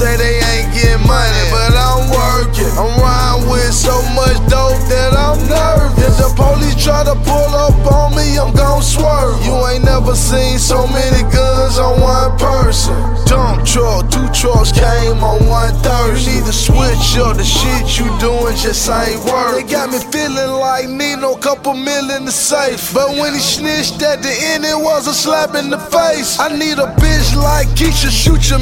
say they ain't getting money, but I'm working. I'm riding with so much dope that I'm nervous. If the police try to pull up on me, I'm gon' swerve. You ain't never seen so many guns on one person. Dump truck, 2 trucks came on one Thursday. You need to switch up, the shit you doing just ain't work. They got me feeling like Nino, couple million to safe. But when he snitched at the end, it was a slap in the face. I need a bitch like Keisha, shoot your